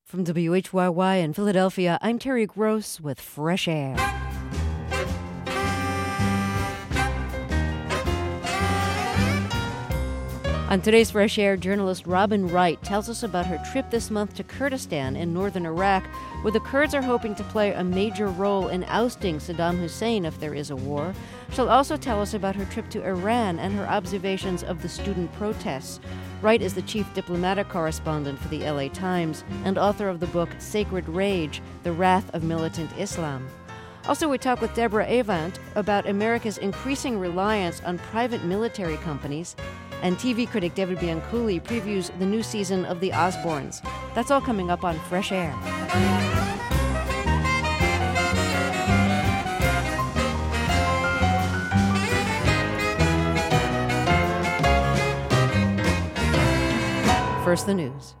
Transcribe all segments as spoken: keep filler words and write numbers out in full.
From W H Y Y in Philadelphia, I'm Terry Gross with Fresh Air. On today's Fresh Air, journalist Robin Wright tells us about her trip this month to Kurdistan in northern Iraq, where the Kurds are hoping to play a major role in ousting Saddam Hussein if there is a war. She'll also tell us about her trip to Iran and her observations of the student protests. Wright is the chief diplomatic correspondent for the L A Times and author of the book Sacred Rage, The Wrath of Militant Islam. Also, we talk with Deborah Avant about America's increasing reliance on private military companies, and T V critic David Bianculli previews the new season of The Osbournes. That's all coming up on Fresh Air. First, the news.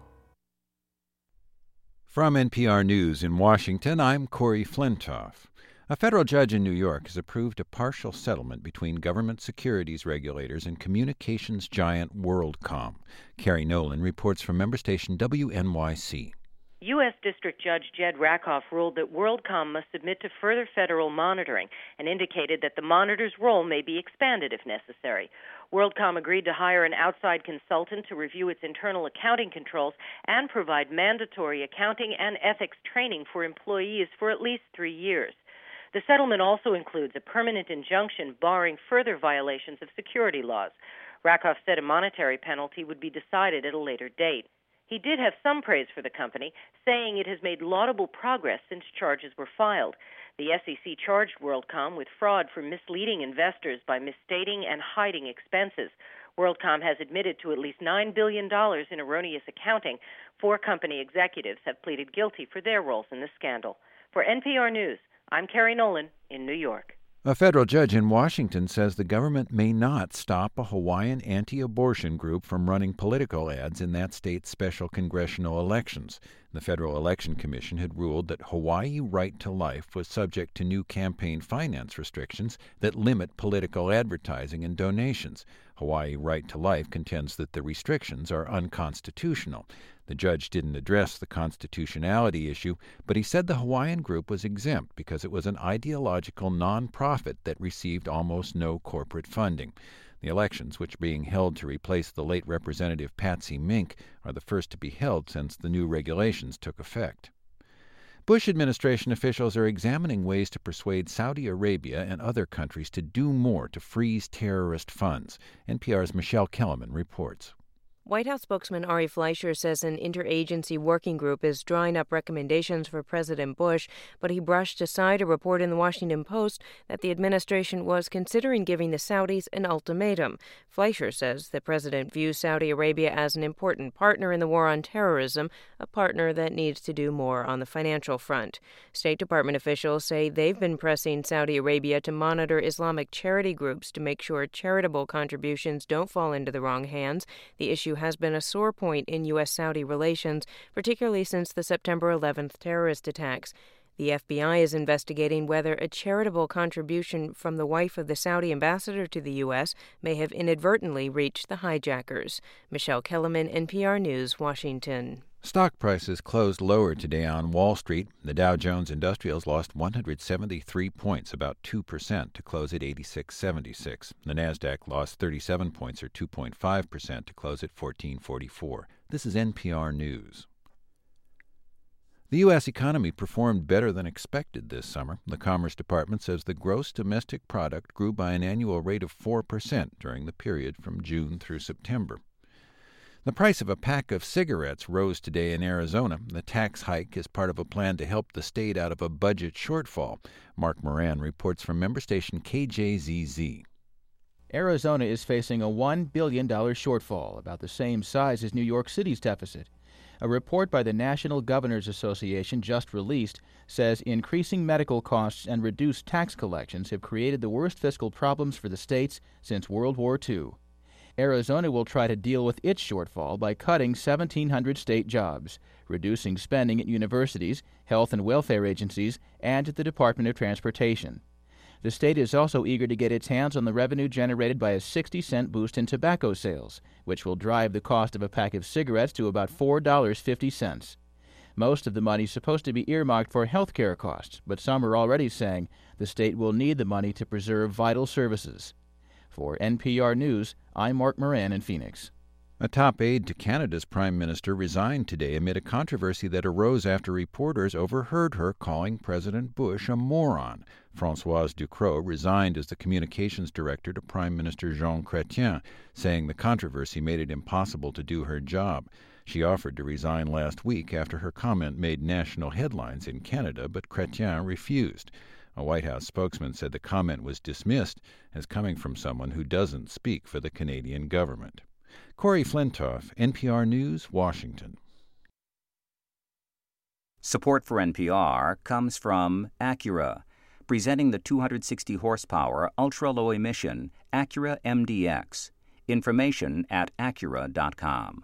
From N P R News in Washington, I'm Corey Flintoff. A federal judge in New York has approved a partial settlement between government securities regulators and communications giant WorldCom. Carrie Nolan reports from member station W N Y C. U S. District Judge Jed Rakoff ruled that WorldCom must submit to further federal monitoring and indicated that the monitor's role may be expanded if necessary. WorldCom agreed to hire an outside consultant to review its internal accounting controls and provide mandatory accounting and ethics training for employees for at least three years. The settlement also includes a permanent injunction barring further violations of security laws. Rakoff said a monetary penalty would be decided at a later date. He did have some praise for the company, saying it has made laudable progress since charges were filed. The S E C charged WorldCom with fraud for misleading investors by misstating and hiding expenses. WorldCom has admitted to at least nine billion dollars in erroneous accounting. Four company executives have pleaded guilty for their roles in the scandal. For N P R News, I'm Carrie Nolan in New York. A federal judge in Washington says the government may not stop a Hawaiian anti-abortion group from running political ads in that state's special congressional elections. The Federal Election Commission had ruled that Hawaii Right to Life was subject to new campaign finance restrictions that limit political advertising and donations. Hawaii Right to Life contends that the restrictions are unconstitutional. The judge didn't address the constitutionality issue, but he said the Hawaiian group was exempt because it was an ideological nonprofit that received almost no corporate funding. The elections, which are being held to replace the late Representative Patsy Mink, are the first to be held since the new regulations took effect. Bush administration officials are examining ways to persuade Saudi Arabia and other countries to do more to freeze terrorist funds. N P R's Michelle Kellerman reports. White House spokesman Ari Fleischer says an interagency working group is drawing up recommendations for President Bush, but he brushed aside a report in the Washington Post that the administration was considering giving the Saudis an ultimatum. Fleischer says the president views Saudi Arabia as an important partner in the war on terrorism, a partner that needs to do more on the financial front. State Department officials say they've been pressing Saudi Arabia to monitor Islamic charity groups to make sure charitable contributions don't fall into the wrong hands. The issue has been a sore point in U S Saudi relations, particularly since the September eleventh terrorist attacks. The F B I is investigating whether a charitable contribution from the wife of the Saudi ambassador to the U S may have inadvertently reached the hijackers. Michelle Kellerman, N P R News, Washington. Stock prices closed lower today on Wall Street. The Dow Jones Industrials lost one hundred seventy-three points, about two percent, to close at eighty-six seventy-six. The Nasdaq lost thirty-seven points, or two point five percent, to close at fourteen forty-four. This is N P R News. The U S economy performed better than expected this summer. The Commerce Department says the gross domestic product grew by an annual rate of four percent during the period from June through September. The price of a pack of cigarettes rose today in Arizona. The tax hike is part of a plan to help the state out of a budget shortfall. Mark Moran reports from member station K J Z Z. Arizona is facing a one billion dollars shortfall, about the same size as New York City's deficit. A report by the National Governors Association just released says increasing medical costs and reduced tax collections have created the worst fiscal problems for the states since World War Two. Arizona will try to deal with its shortfall by cutting seventeen hundred state jobs, reducing spending at universities, health and welfare agencies, and at the Department of Transportation. The state is also eager to get its hands on the revenue generated by a sixty cent boost in tobacco sales, which will drive the cost of a pack of cigarettes to about four dollars and fifty cents. Most of the money is supposed to be earmarked for health care costs, but some are already saying the state will need the money to preserve vital services. For N P R News, I'm Mark Moran in Phoenix. A top aide to Canada's Prime Minister resigned today amid a controversy that arose after reporters overheard her calling President Bush a moron. Françoise Ducrot resigned as the communications director to Prime Minister Jean Chrétien, saying the controversy made it impossible to do her job. She offered to resign last week after her comment made national headlines in Canada, but Chrétien refused. A White House spokesman said the comment was dismissed as coming from someone who doesn't speak for the Canadian government. Corey Flintoff, N P R News, Washington. Support for N P R comes from Acura, presenting the two hundred sixty horsepower ultra-low emission Acura M D X. Information at acura dot com.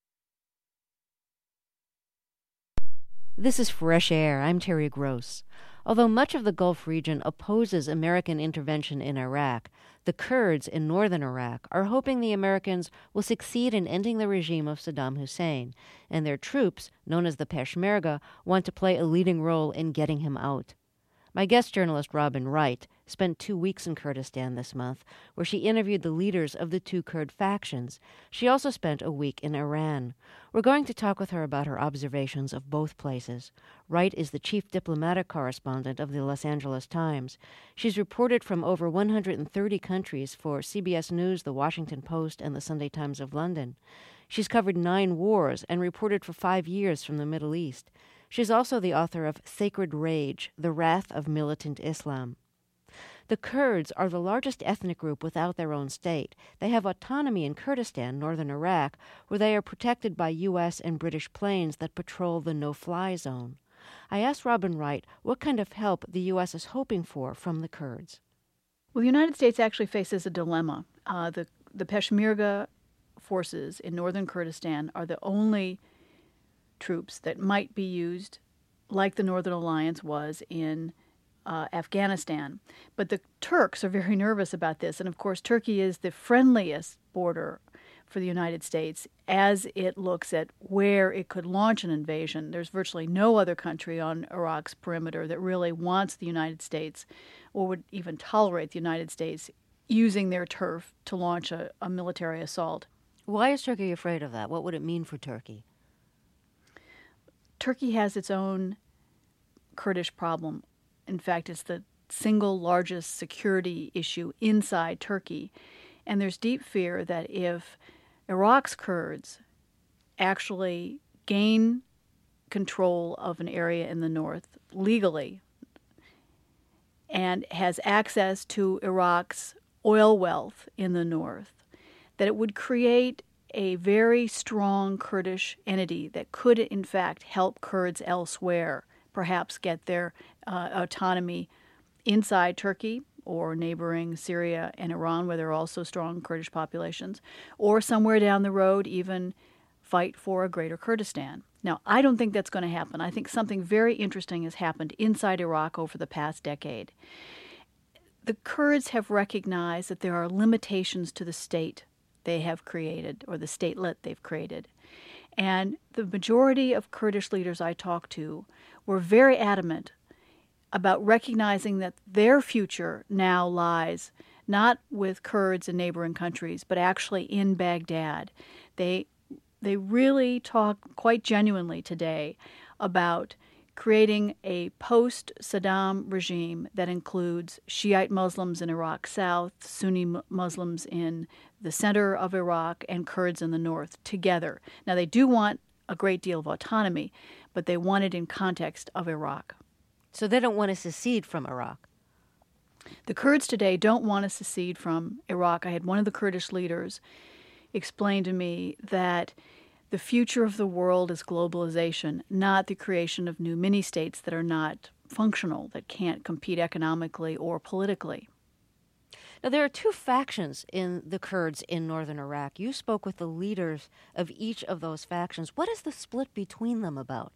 This is Fresh Air. I'm Terry Gross. Although much of the Gulf region opposes American intervention in Iraq, the Kurds in northern Iraq are hoping the Americans will succeed in ending the regime of Saddam Hussein, and their troops, known as the Peshmerga, want to play a leading role in getting him out. My guest journalist Robin Wright spent two weeks in Kurdistan this month, where she interviewed the leaders of the two Kurd factions. She also spent a week in Iran. We're going to talk with her about her observations of both places. Wright is the chief diplomatic correspondent of the Los Angeles Times. She's reported from over one hundred thirty countries for C B S News, The Washington Post, and the Sunday Times of London. She's covered nine wars and reported for five years from the Middle East. She's also the author of Sacred Rage, The Wrath of Militant Islam. The Kurds are the largest ethnic group without their own state. They have autonomy in Kurdistan, northern Iraq, where they are protected by U S and British planes that patrol the no-fly zone. I asked Robin Wright what kind of help the U S is hoping for from the Kurds. Well, the United States actually faces a dilemma. Uh, the, the Peshmerga forces in northern Kurdistan are the only troops that might be used like the Northern Alliance was in uh, Afghanistan. But the Turks are very nervous about this. And of course, Turkey is the friendliest border for the United States as it looks at where it could launch an invasion. There's virtually no other country on Iraq's perimeter that really wants the United States or would even tolerate the United States using their turf to launch a, a military assault. Why is Turkey afraid of that? What would it mean for Turkey? Turkey has its own Kurdish problem. In fact, it's the single largest security issue inside Turkey. And there's deep fear that if Iraq's Kurds actually gain control of an area in the north legally and has access to Iraq's oil wealth in the north, that it would create a very strong Kurdish entity that could, in fact, help Kurds elsewhere, perhaps get their uh, autonomy inside Turkey or neighboring Syria and Iran, where there are also strong Kurdish populations, or somewhere down the road even fight for a greater Kurdistan. Now, I don't think that's going to happen. I think something very interesting has happened inside Iraq over the past decade. The Kurds have recognized that there are limitations to the state they have created, or the statelet they've created. And the majority of Kurdish leaders I talked to were very adamant about recognizing that their future now lies not with Kurds in neighboring countries, but actually in Baghdad. They, they really talk quite genuinely today about creating a post-Saddam regime that includes Shiite Muslims in Iraq South, Sunni Muslims in the center of Iraq, and Kurds in the north together. Now, they do want a great deal of autonomy, but they want it in context of Iraq. So they don't want to secede from Iraq? The Kurds today don't want to secede from Iraq. I had one of the Kurdish leaders explain to me that the future of the world is globalization, not the creation of new mini-states that are not functional, that can't compete economically or politically. Now, there are two factions in the Kurds in northern Iraq. You spoke with the leaders of each of those factions. What is the split between them about?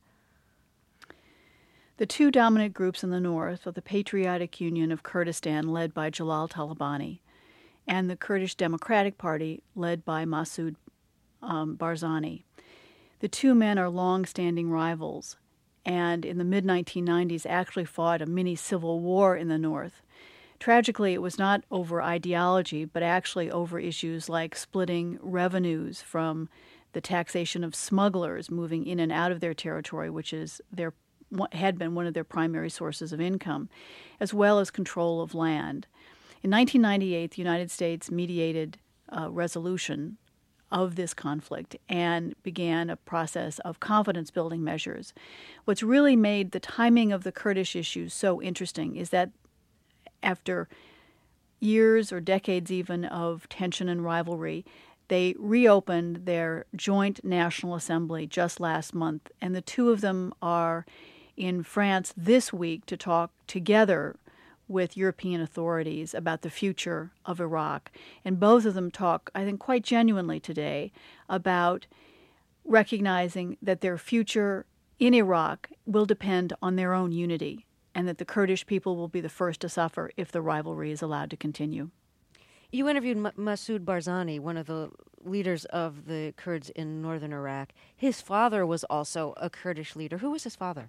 The two dominant groups in the north are the Patriotic Union of Kurdistan, led by Jalal Talabani, and the Kurdish Democratic Party, led by Masoud um, Barzani. The two men are long-standing rivals, and in the mid nineteen nineties actually fought a mini civil war in the north. Tragically, it was not over ideology, but actually over issues like splitting revenues from the taxation of smugglers moving in and out of their territory, which is their had been one of their primary sources of income, as well as control of land. In nineteen ninety-eight, the United States mediated a resolution of this conflict and began a process of confidence-building measures. What's really made the timing of the Kurdish issue so interesting is that after years or decades even of tension and rivalry, they reopened their joint National Assembly just last month, and the two of them are in France this week to talk together with European authorities about the future of Iraq. And both of them talk, I think, quite genuinely today about recognizing that their future in Iraq will depend on their own unity, and that the Kurdish people will be the first to suffer if the rivalry is allowed to continue. You interviewed M- Masoud Barzani, one of the leaders of the Kurds in northern Iraq. His father was also a Kurdish leader. Who was his father?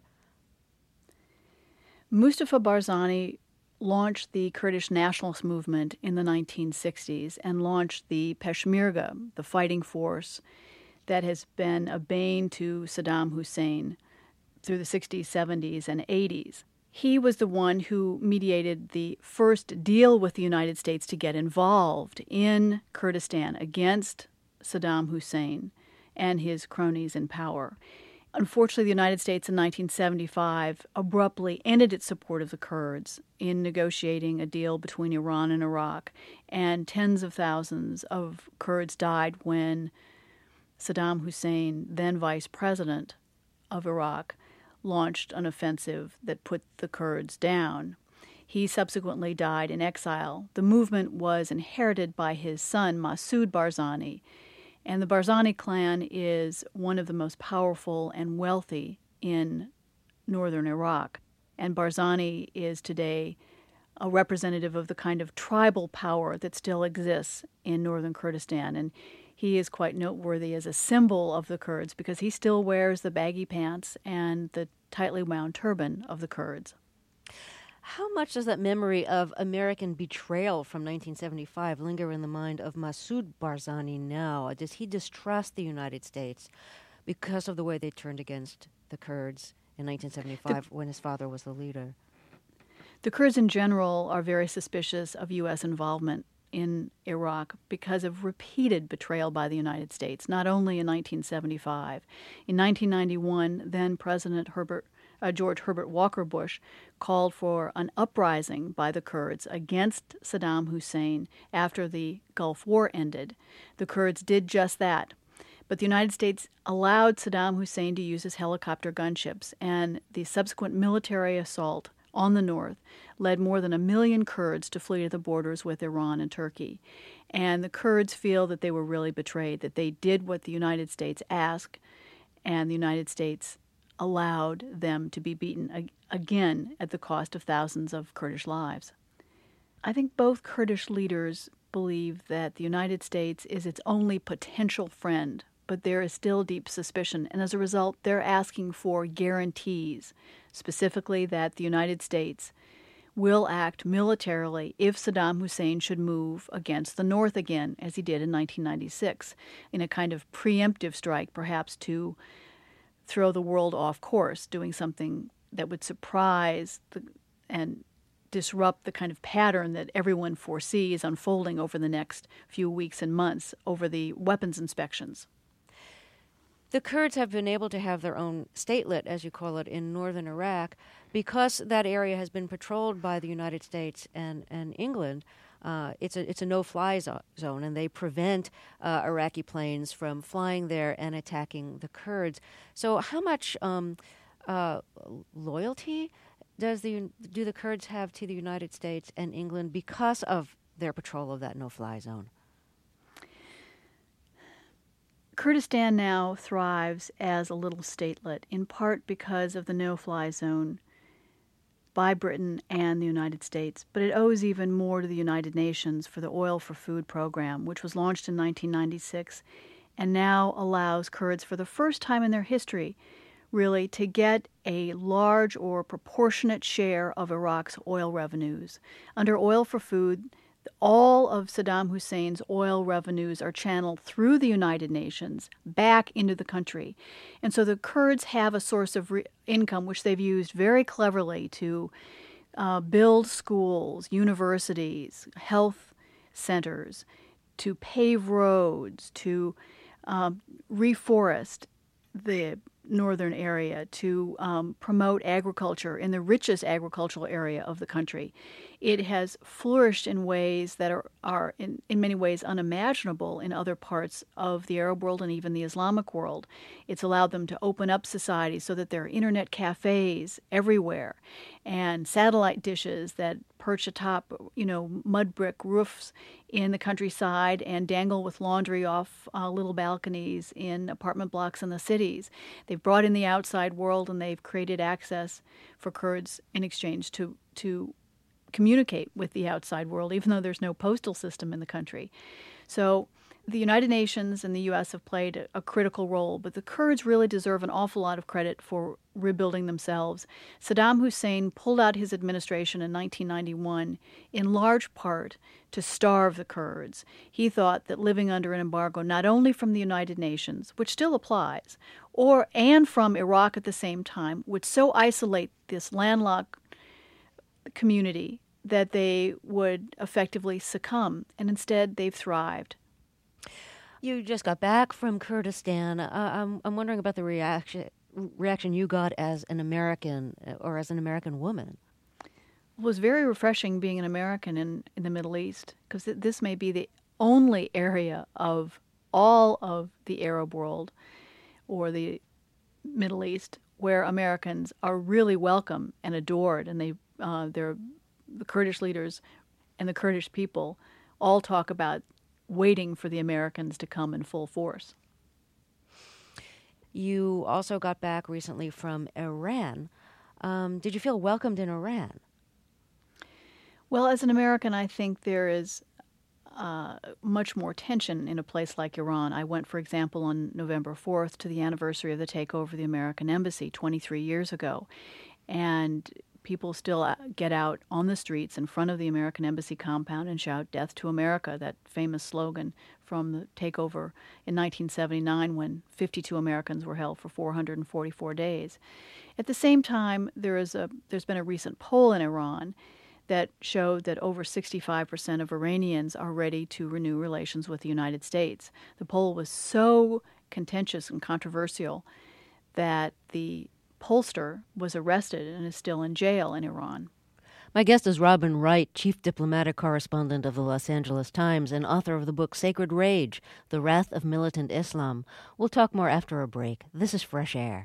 Mustafa Barzani launched the Kurdish nationalist movement in the nineteen sixties and launched the Peshmerga, the fighting force that has been a bane to Saddam Hussein through the sixties, seventies, and eighties. He was the one who mediated the first deal with the United States to get involved in Kurdistan against Saddam Hussein and his cronies in power. Unfortunately, the United States in nineteen seventy-five abruptly ended its support of the Kurds in negotiating a deal between Iran and Iraq, and tens of thousands of Kurds died when Saddam Hussein, then vice president of Iraq, launched an offensive that put the Kurds down. He subsequently died in exile. The movement was inherited by his son, Masoud Barzani, and the Barzani clan is one of the most powerful and wealthy in northern Iraq. And Barzani is today a representative of the kind of tribal power that still exists in northern Kurdistan. And he is quite noteworthy as a symbol of the Kurds because he still wears the baggy pants and the tightly wound turban of the Kurds. How much does that memory of American betrayal from nineteen seventy-five linger in the mind of Masoud Barzani now? Does he distrust the United States because of the way they turned against the Kurds in nineteen seventy-five the, when his father was the leader? The Kurds in general are very suspicious of U S involvement in Iraq because of repeated betrayal by the United States, not only in nineteen seventy-five. In nineteen ninety-one, then President Herbert Uh, George Herbert Walker Bush called for an uprising by the Kurds against Saddam Hussein after the Gulf War ended. The Kurds did just that. But the United States allowed Saddam Hussein to use his helicopter gunships, and the subsequent military assault on the north led more than a million Kurds to flee to the borders with Iran and Turkey. And the Kurds feel that they were really betrayed, that they did what the United States asked, and the United States allowed them to be beaten ag- again at the cost of thousands of Kurdish lives. I think both Kurdish leaders believe that the United States is its only potential friend, but there is still deep suspicion, and as a result, they're asking for guarantees, specifically that the United States will act militarily if Saddam Hussein should move against the North again, as he did in nineteen ninety-six, in a kind of preemptive strike, perhaps to throw the world off course, doing something that would surprise the, and disrupt the kind of pattern that everyone foresees unfolding over the next few weeks and months over the weapons inspections. The Kurds have been able to have their own statelet, as you call it, in northern Iraq because that area has been patrolled by the United States and, and England. Uh, it's a it's a no-fly zo- zone, and they prevent uh, Iraqi planes from flying there and attacking the Kurds. So, how much um, uh, loyalty does the do the Kurds have to the United States and England because of their patrol of that no-fly zone? Kurdistan now thrives as a little statelet, in part because of the no-fly zone by Britain and the United States, but it owes even more to the United Nations for the Oil for Food program, which was launched in nineteen ninety-six and now allows Kurds, for the first time in their history, really to get a large or proportionate share of Iraq's oil revenues. Under Oil for Food, all of Saddam Hussein's oil revenues are channeled through the United Nations back into the country. And so the Kurds have a source of re- income which they've used very cleverly to uh, build schools, universities, health centers, to pave roads, to um, reforest the northern area, to um, promote agriculture in the richest agricultural area of the country. It has flourished in ways that are, are in, in many ways unimaginable in other parts of the Arab world and even the Islamic world. It's allowed them to open up society so that there are internet cafes everywhere and satellite dishes that perch atop, you know, mud brick roofs in the countryside and dangle with laundry off uh, little balconies in apartment blocks in the cities. They've brought in the outside world and they've created access for Kurds in exchange to to communicate with the outside world, even though there's no postal system in the country. So the United Nations and the U S have played a, a critical role, but the Kurds really deserve an awful lot of credit for rebuilding themselves. Saddam Hussein pulled out his administration in nineteen ninety-one in large part to starve the Kurds. He thought that living under an embargo, not only from the United Nations, which still applies, or and from Iraq at the same time, would so isolate this landlocked community that they would effectively succumb, and instead they've thrived. You just got back from Kurdistan. Uh, I'm, I'm wondering about the reaction reaction you got as an American or as an American woman. It was very refreshing being an American in, in the Middle East, because th- this may be the only area of all of the Arab world or the Middle East where Americans are really welcome and adored, and they uh, they're the Kurdish leaders and the Kurdish people all talk about waiting for the Americans to come in full force. You also got back recently from Iran. Um, did you feel welcomed in Iran? Well, as an American, I think there is uh, much more tension in a place like Iran. I went, for example, on November fourth to the anniversary of the takeover of the American embassy twenty-three years ago. And people still get out on the streets in front of the American embassy compound and shout "Death to America," that famous slogan from the takeover in nineteen seventy-nine, when fifty-two Americans were held for four hundred forty-four days. At the same time, there is a there's been a recent poll in Iran that showed that over sixty-five percent of Iranians are ready to renew relations with the United States. The poll was so contentious and controversial that the pollster was arrested and is still in jail in Iran. My guest is Robin Wright, chief diplomatic correspondent of the Los Angeles Times and author of the book Sacred Rage, The Wrath of Militant Islam. We'll talk more after a break. This is Fresh Air.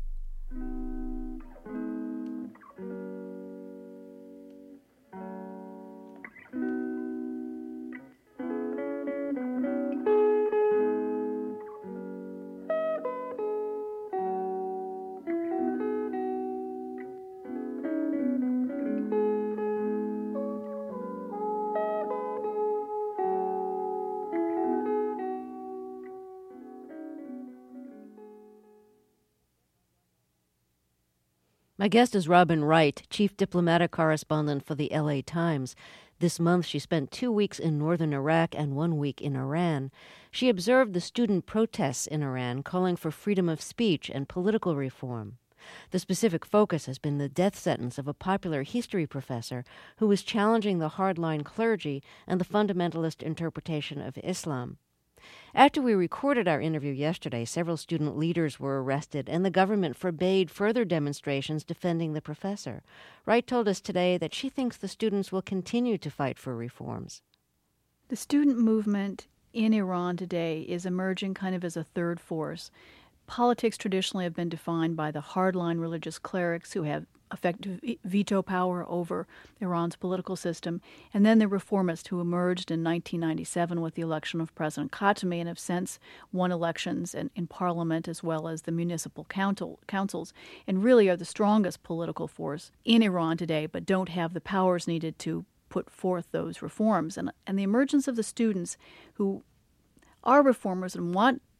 My guest is Robin Wright, chief diplomatic correspondent for the L A Times. This month she spent two weeks in northern Iraq and one week in Iran. She observed the student protests in Iran calling for freedom of speech and political reform. The specific focus has been the death sentence of a popular history professor who was challenging the hardline clergy and the fundamentalist interpretation of Islam. After we recorded our interview yesterday, several student leaders were arrested, and the government forbade further demonstrations defending the professor. Wright told us today that she thinks the students will continue to fight for reforms. The student movement in Iran today is emerging kind of as a third force. Politics traditionally have been defined by the hardline religious clerics who have effective veto power over Iran's political system, and then the reformists who emerged in nineteen ninety-seven with the election of President Khatami and have since won elections in, in parliament as well as the municipal council, councils, and really are the strongest political force in Iran today, but don't have the powers needed to put forth those reforms. And, and the emergence of the students who are reformers and want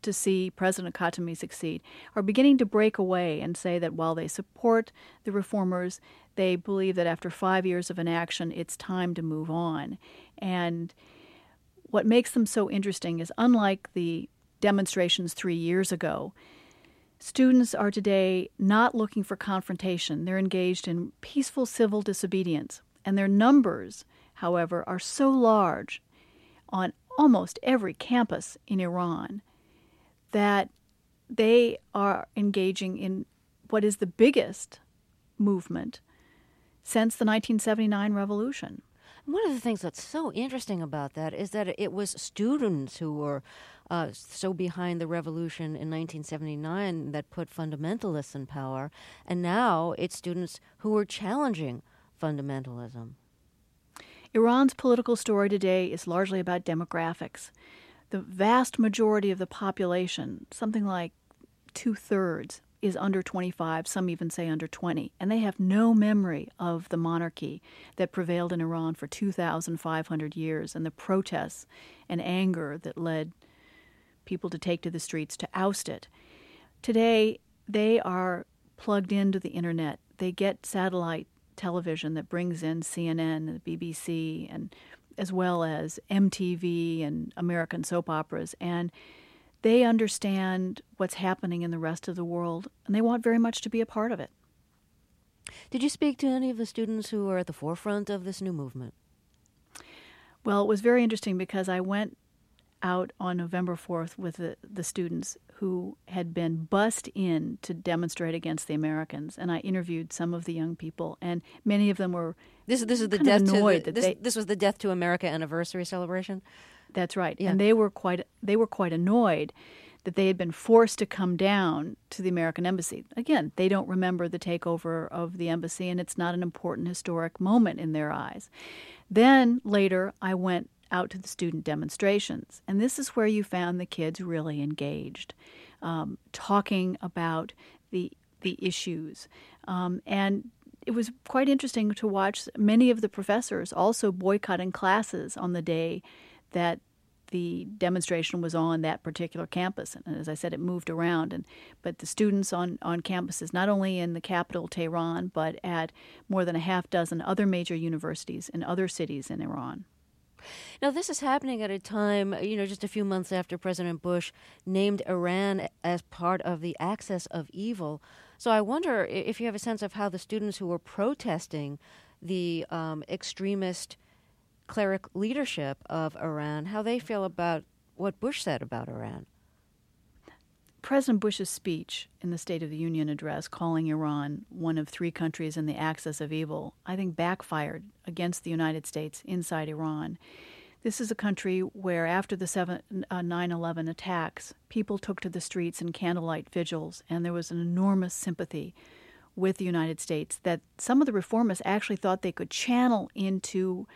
to see President Khatami succeed are beginning to break away and say that while they support the reformers, they believe that after five years of inaction, it's time to move on. And what makes them so interesting is, unlike the demonstrations three years ago, students are today not looking for confrontation. They're engaged in peaceful civil disobedience. And their numbers, however, are so large on almost every campus in Iran that they are engaging in what is the biggest movement since the nineteen seventy-nine revolution. One of the things that's so interesting about that is that it was students who were uh, so behind the revolution in nineteen seventy-nine that put fundamentalists in power, and now it's students who are challenging fundamentalism. Iran's political story today is largely about demographics. The vast majority of the population, something like two-thirds, is under twenty-five, some even say under twenty, and they have no memory of the monarchy that prevailed in Iran for two thousand five hundred years and the protests and anger that led people to take to the streets to oust it. Today, they are plugged into the internet. They get satellite television that brings in C N N and the B B C, and as well as M T V and American soap operas, and they understand what's happening in the rest of the world, and they want very much to be a part of it. Did you speak to any of the students who are at the forefront of this new movement? Well, it was very interesting because I went out on November fourth with the, the students who had been bussed in to demonstrate against the Americans, and I interviewed some of the young people, and many of them were this this is the kind death of annoyed to the, that this, they, this was the Death to America anniversary celebration. That's right, yeah. and they were quite they were quite annoyed that they had been forced to come down to the American embassy. Again, they don't remember the takeover of the embassy, and it's not an important historic moment in their eyes. Then later, I went out to the student demonstrations, and this is where you found the kids really engaged, um, talking about the the issues, um, and it was quite interesting to watch many of the professors also boycotting classes on the day that the demonstration was on that particular campus. And as I said, it moved around. And but the students on, on campuses, not only in the capital, Tehran, but at more than a half dozen other major universities in other cities in Iran. Now, this is happening at a time, you know, just a few months after President Bush named Iran as part of the axis of evil. So I wonder if you have a sense of how the students who were protesting the um, extremist cleric leadership of Iran, how they feel about what Bush said about Iran. President Bush's speech in the State of the Union address, calling Iran one of three countries in the axis of evil, I think backfired against the United States inside Iran. This is a country where after the nine eleven attacks, people took to the streets in candlelight vigils, and there was an enormous sympathy with the United States that some of the reformists actually thought they could channel into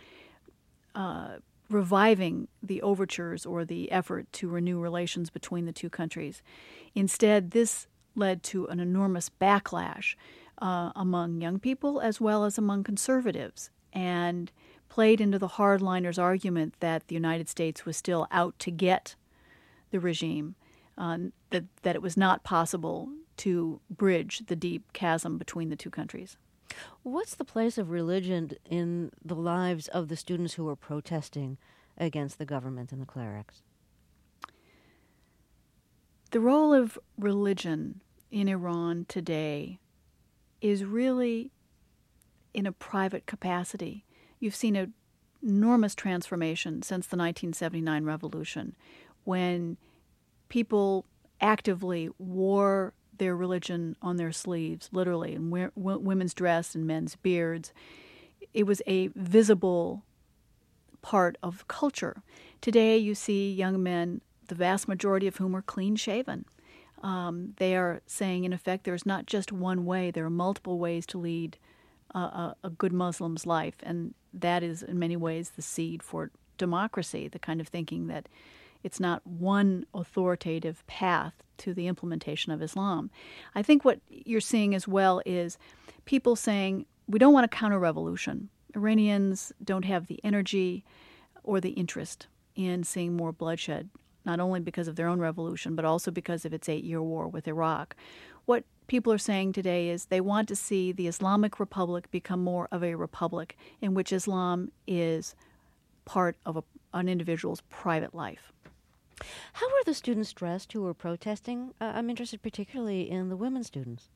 Uh, reviving the overtures or the effort to renew relations between the two countries. Instead, this led to an enormous backlash uh, among young people as well as among conservatives, and played into the hardliners' argument that the United States was still out to get the regime, uh, that, that it was not possible to bridge the deep chasm between the two countries. What's the place of religion in the lives of the students who are protesting against the government and the clerics? The role of religion in Iran today is really in a private capacity. You've seen an enormous transformation since the nineteen seventy-nine revolution, when people actively wore their religion on their sleeves, literally, in w- women's dress and men's beards. It was a visible part of culture. Today you see young men, the vast majority of whom are clean-shaven. Um, they are saying, in effect, there's not just one way, there are multiple ways to lead uh, a, a good Muslim's life, and that is in many ways the seed for democracy, the kind of thinking that it's not one authoritative path to the implementation of Islam. I think what you're seeing as well is people saying, we don't want a counter-revolution. Iranians don't have the energy or the interest in seeing more bloodshed, not only because of their own revolution, but also because of its eight-year war with Iraq. What people are saying today is they want to see the Islamic Republic become more of a republic in which Islam is part of a, an individual's private life. How are the students dressed who were protesting? Uh, I'm interested particularly in the women students.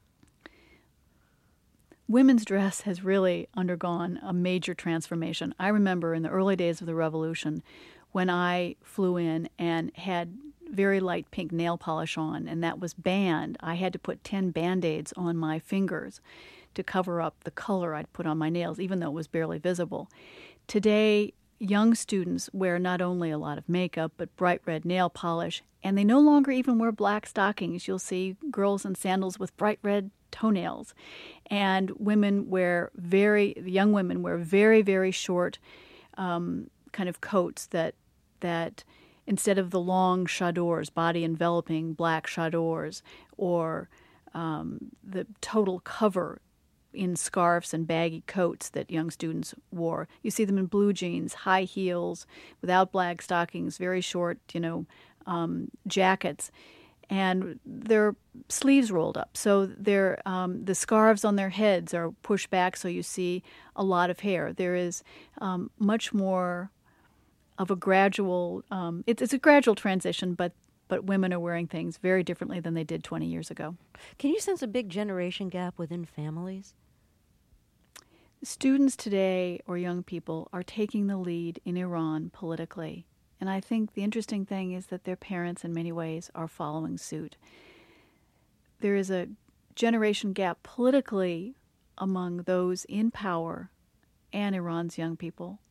Women's dress has really undergone a major transformation. I remember in the early days of the revolution when I flew in and had very light pink nail polish on, and that was banned. I had to put ten Band-Aids on my fingers to cover up the color I'd put on my nails, even though it was barely visible. Today, young students wear not only a lot of makeup, but bright red nail polish, and they no longer even wear black stockings. You'll see girls in sandals with bright red toenails. And women wear very, young women wear very, very short um, kind of coats that, that instead of the long chadors, body enveloping black chadors, or um, the total cover in scarves and baggy coats that young students wore. You see them in blue jeans, high heels, without black stockings, very short, you know, um, jackets, and their sleeves rolled up. So their um, the scarves on their heads are pushed back, so you see a lot of hair. There is um, much more of a gradual. Um, it, it's a gradual transition, but. But women are wearing things very differently than they did twenty years ago. Can you sense a big generation gap within families? Students today, or young people, are taking the lead in Iran politically. And I think the interesting thing is that their parents, in many ways, are following suit. There is a generation gap politically among those in power and Iran's young people.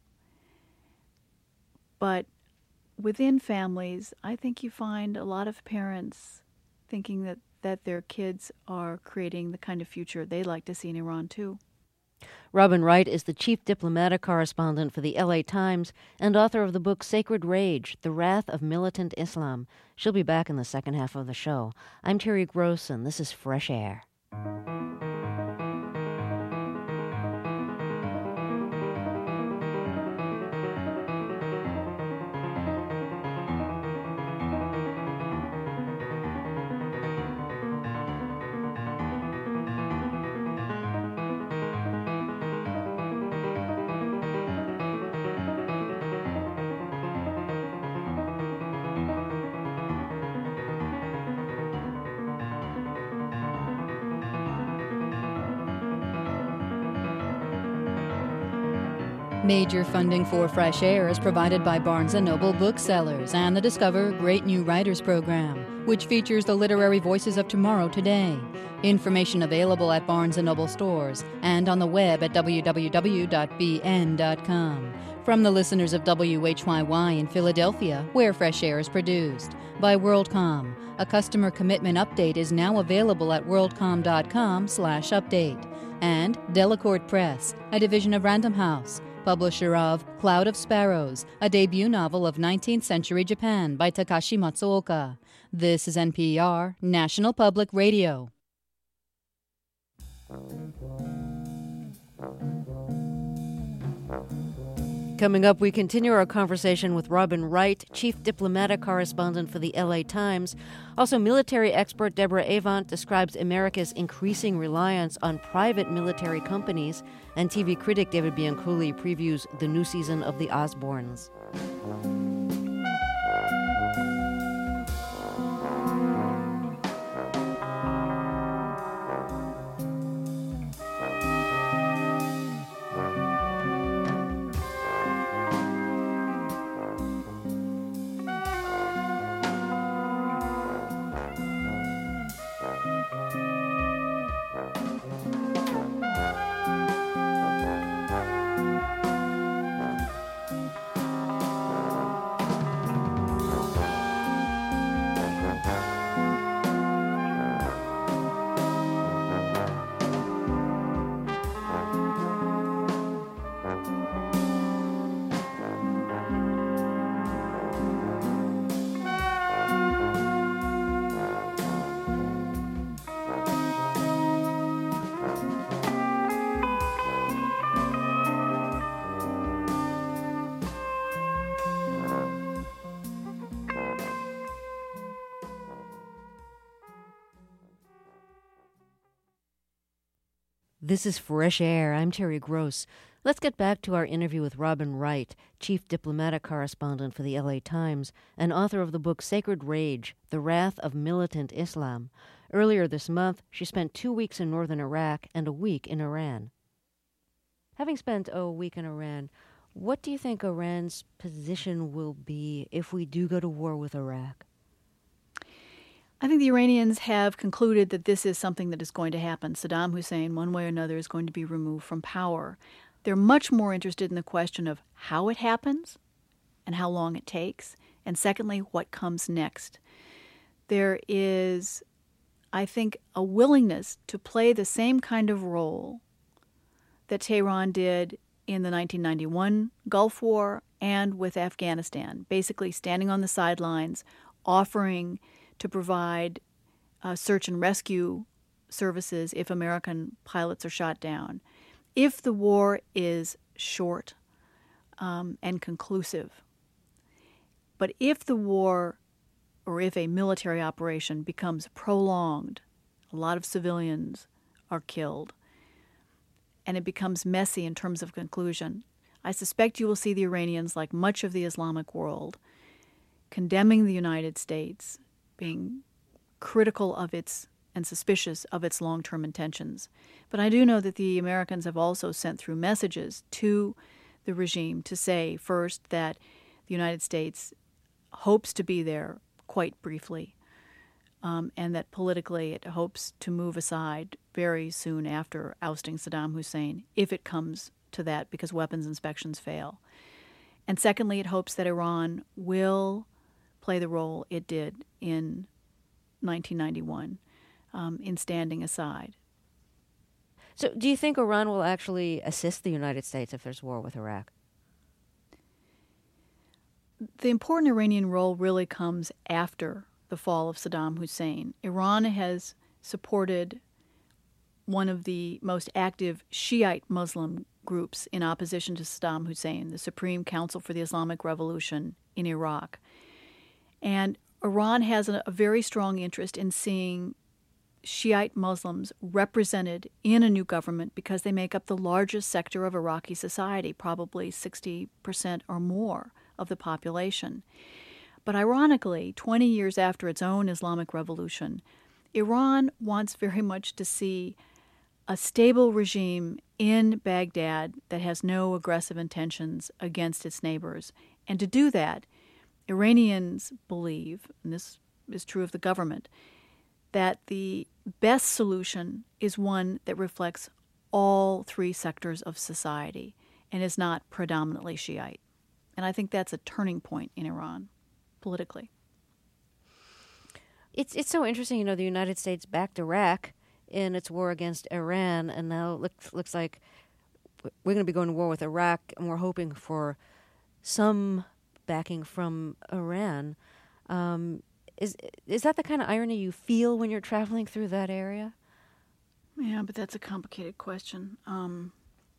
But within families, I think you find a lot of parents thinking that, that their kids are creating the kind of future they'd like to see in Iran, too. Robin Wright is the chief diplomatic correspondent for the L A Times and author of the book Sacred Rage, The Wrath of Militant Islam. She'll be back in the second half of the show. I'm Terry Gross, and this is Fresh Air. Major funding for Fresh Air is provided by Barnes and Noble Booksellers and the Discover Great New Writers program, which features the literary voices of tomorrow today. Information available at Barnes and Noble stores and on the web at w w w dot b n dot com. From the listeners of W H Y Y in Philadelphia, where Fresh Air is produced, by WorldCom. A customer commitment update is now available at worldcom dot com slash update. And Delacorte Press, a division of Random House, publisher of Cloud of Sparrows, a debut novel of nineteenth century Japan by Takashi Matsuoka. This is N P R, National Public Radio. Coming up, we continue our conversation with Robin Wright, chief diplomatic correspondent for the L A Times. Also, military expert Deborah Avant describes America's increasing reliance on private military companies, and T V critic David Bianculli previews the new season of The Osbournes. This is Fresh Air. I'm Terry Gross. Let's get back to our interview with Robin Wright, chief diplomatic correspondent for the L A Times and author of the book Sacred Rage, The Wrath of Militant Islam. Earlier this month, she spent two weeks in northern Iraq and a week in Iran. Having spent a week in Iran, what do you think Iran's position will be if we do go to war with Iraq? I think the Iranians have concluded that this is something that is going to happen. Saddam Hussein, one way or another, is going to be removed from power. They're much more interested in the question of how it happens and how long it takes, and secondly, what comes next. There is, I think, a willingness to play the same kind of role that Tehran did in the nineteen ninety-one Gulf War and with Afghanistan, basically standing on the sidelines, offering to provide uh, search and rescue services if American pilots are shot down. If the war is short um, and conclusive, but if the war or if a military operation becomes prolonged, a lot of civilians are killed, and it becomes messy in terms of conclusion, I suspect you will see the Iranians, like much of the Islamic world, condemning the United States, being critical of its and suspicious of its long-term intentions. But I do know that the Americans have also sent through messages to the regime to say, first, that the United States hopes to be there quite briefly, um, and that politically it hopes to move aside very soon after ousting Saddam Hussein, if it comes to that, because weapons inspections fail. And secondly, it hopes that Iran will play the role it did in nineteen ninety-one um, in standing aside. So do you think Iran will actually assist the United States if there's war with Iraq? The important Iranian role really comes after the fall of Saddam Hussein. Iran has supported one of the most active Shiite Muslim groups in opposition to Saddam Hussein, the Supreme Council for the Islamic Revolution in Iraq. And Iran has a, a very strong interest in seeing Shiite Muslims represented in a new government because they make up the largest sector of Iraqi society, probably sixty percent or more of the population. But ironically, twenty years after its own Islamic revolution, Iran wants very much to see a stable regime in Baghdad that has no aggressive intentions against its neighbors. And to do that, Iranians believe, and this is true of the government, that the best solution is one that reflects all three sectors of society and is not predominantly Shiite. And I think that's a turning point in Iran, politically. It's it's so interesting, you know, the United States backed Iraq in its war against Iran, and now it looks, looks like we're going to be going to war with Iraq, and we're hoping for some backing from Iran. Um, is is that the kind of irony you feel when you're traveling through that area? Yeah, but that's a complicated question. Um,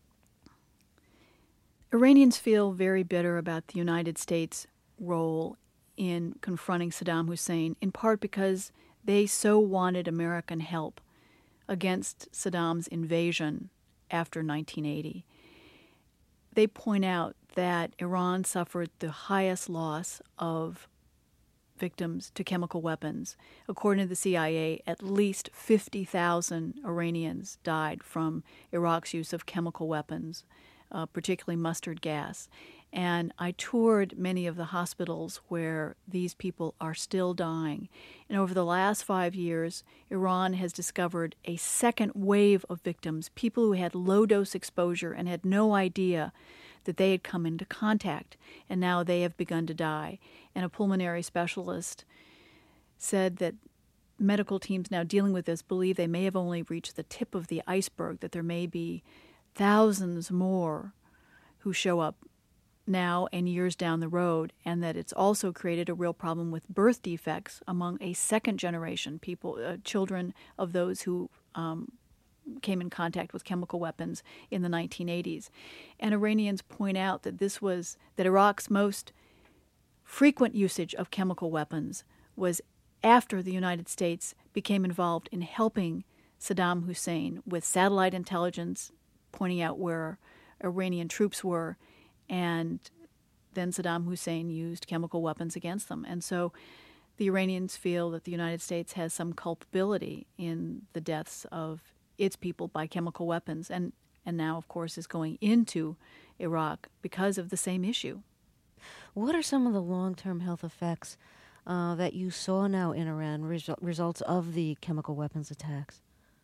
Iranians feel very bitter about the United States' role in confronting Saddam Hussein, in part because they so wanted American help against Saddam's invasion after nineteen eighty. They point out that Iran suffered the highest loss of victims to chemical weapons. According to the C I A, at least fifty thousand Iranians died from Iraq's use of chemical weapons, uh, particularly mustard gas. And I toured many of the hospitals where these people are still dying. And over the last five years, Iran has discovered a second wave of victims, people who had low-dose exposure and had no idea that they had come into contact, and now they have begun to die. And a pulmonary specialist said that medical teams now dealing with this believe they may have only reached the tip of the iceberg, that there may be thousands more who show up now and years down the road, and that it's also created a real problem with birth defects among a second generation, people, uh, children of those who um, came in contact with chemical weapons in the nineteen eighties. And Iranians point out that this was, that Iraq's most frequent usage of chemical weapons was after the United States became involved in helping Saddam Hussein with satellite intelligence pointing out where Iranian troops were, and then Saddam Hussein used chemical weapons against them. And so the Iranians feel that the United States has some culpability in the deaths of its people by chemical weapons, and, and now, of course, is going into Iraq because of the same issue. What are some of the long-term health effects uh, that you saw now in Iran, resu- results of the chemical weapons attacks?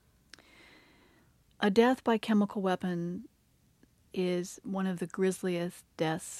A death by chemical weapon is one of the grisliest deaths.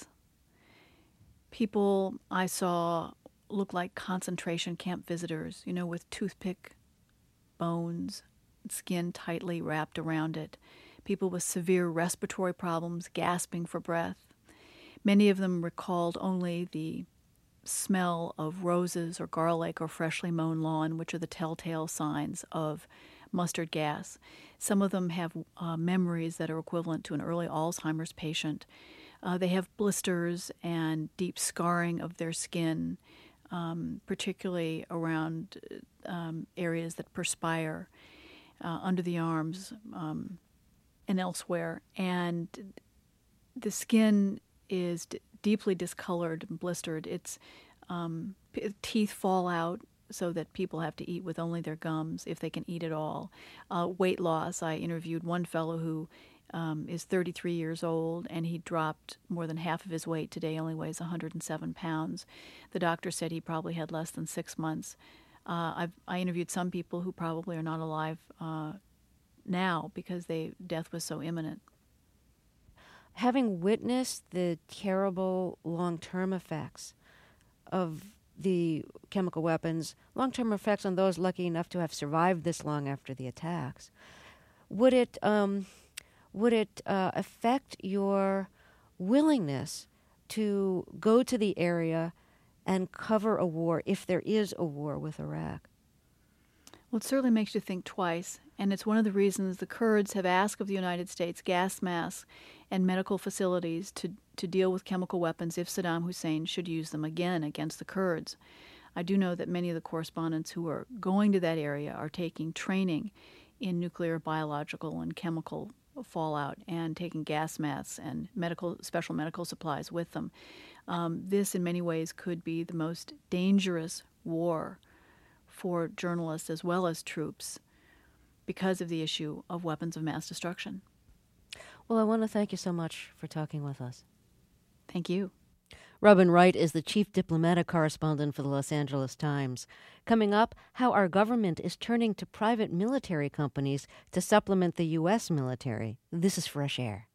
People I saw look like concentration camp visitors, you know, with toothpick bones, skin tightly wrapped around it. People with severe respiratory problems, gasping for breath. Many of them recalled only the smell of roses or garlic or freshly mown lawn, which are the telltale signs of mustard gas. Some of them have uh, memories that are equivalent to an early Alzheimer's patient. Uh, they have blisters and deep scarring of their skin, um, particularly around um, areas that perspire, uh, under the arms um, and elsewhere. And the skin is d- deeply discolored and blistered. It's um, p- teeth fall out so that people have to eat with only their gums, if they can eat at all. Uh, weight loss. I interviewed one fellow who um, is thirty-three years old, and he dropped more than half of his weight. Today only weighs one hundred seven pounds. The doctor said he probably had less than six months. Uh, I've, I interviewed some people who probably are not alive uh, now because they death was so imminent. Having witnessed the terrible long-term effects of the chemical weapons, long-term effects on those lucky enough to have survived this long after the attacks, would it um, would it uh, affect your willingness to go to the area and cover a war, if there is a war with Iraq? Well, it certainly makes you think twice, and it's one of the reasons the Kurds have asked of the United States gas masks and medical facilities to, to deal with chemical weapons if Saddam Hussein should use them again against the Kurds. I do know that many of the correspondents who are going to that area are taking training in nuclear, biological, and chemical fallout and taking gas masks and medical special medical supplies with them. Um, this, in many ways, could be the most dangerous war for journalists as well as troops because of the issue of weapons of mass destruction. Well, I want to thank you so much for talking with us. Thank you. Robin Wright is the chief diplomatic correspondent for the Los Angeles Times. Coming up, how our government is turning to private military companies to supplement the U S military. This is Fresh Air.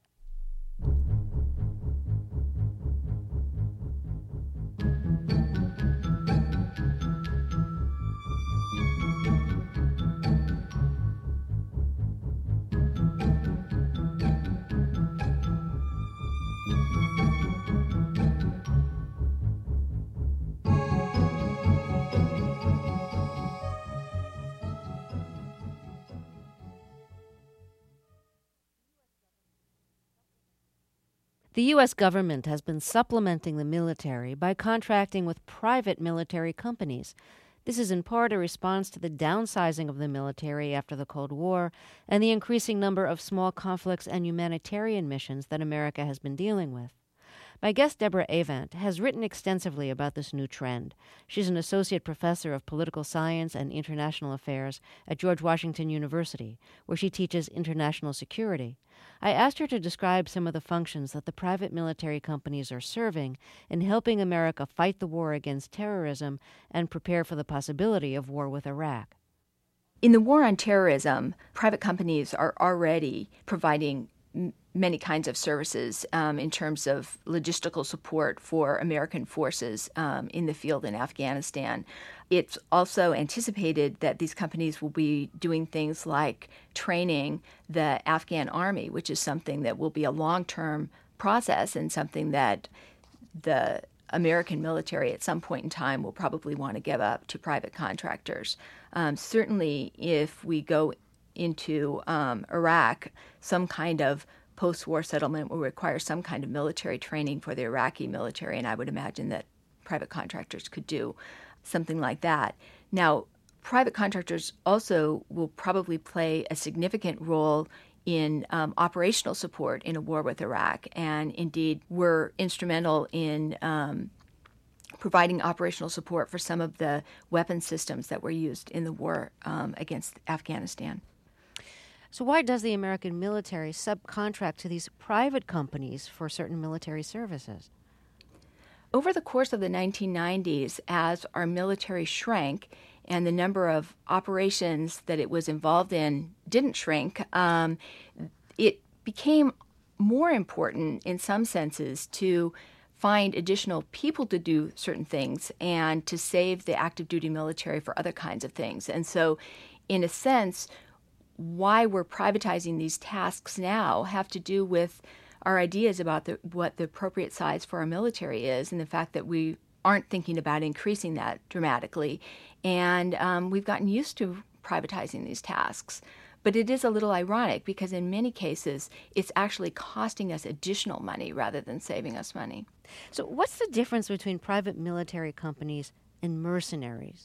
The U S government has been supplementing the military by contracting with private military companies. This is in part a response to the downsizing of the military after the Cold War and the increasing number of small conflicts and humanitarian missions that America has been dealing with. My guest, Deborah Avent, has written extensively about this new trend. She's an associate professor of political science and international affairs at George Washington University, where she teaches international security. I asked her to describe some of the functions that the private military companies are serving in helping America fight the war against terrorism and prepare for the possibility of war with Iraq. In the war on terrorism, private companies are already providing m- many kinds of services um, in terms of logistical support for American forces um, in the field in Afghanistan. It's also anticipated that these companies will be doing things like training the Afghan army, which is something that will be a long-term process and something that the American military at some point in time will probably want to give up to private contractors. Um, certainly, if we go into um, Iraq, some kind of post-war settlement will require some kind of military training for the Iraqi military, and I would imagine that private contractors could do something like that. Now, private contractors also will probably play a significant role in um, operational support in a war with Iraq, and indeed were instrumental in um, providing operational support for some of the weapon systems that were used in the war um, against Afghanistan. So why does the American military subcontract to these private companies for certain military services? Over the course of the nineteen nineties, as our military shrank and the number of operations that it was involved in didn't shrink, um, it became more important in some senses to find additional people to do certain things and to save the active duty military for other kinds of things. And so, in a sense, why we're privatizing these tasks now have to do with our ideas about the, what the appropriate size for our military is, and the fact that we aren't thinking about increasing that dramatically. And um, we've gotten used to privatizing these tasks. But it is a little ironic because in many cases, it's actually costing us additional money rather than saving us money. So what's the difference between private military companies and mercenaries?